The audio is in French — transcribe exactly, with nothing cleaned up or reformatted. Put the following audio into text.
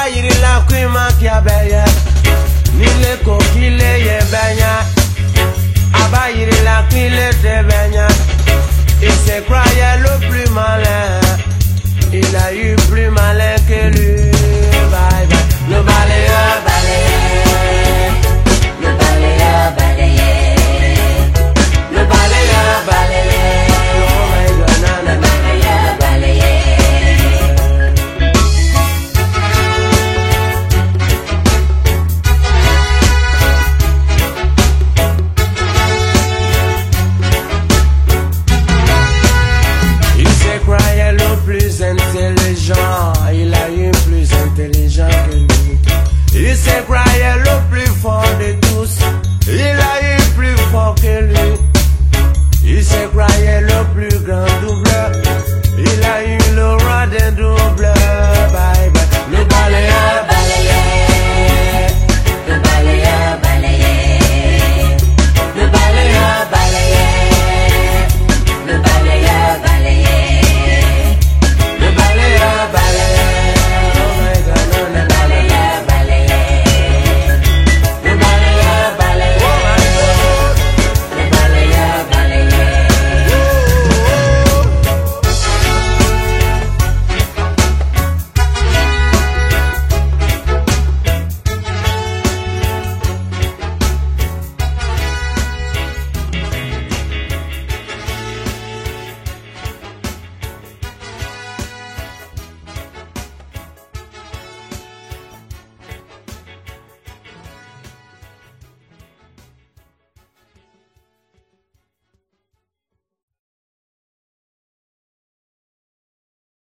yiri la kuima kia beye Nile kokile ye benya Aba yiri la kuile te benya Il se croyait le plus malin Il a eu plus malin que lui Bye bye Le balayeur balayé Le balayeur balayé Le balayeur balayé Oh my God, na, na, na. Plus intelligent, il a eu plus intelligent que lui. Il se croyait le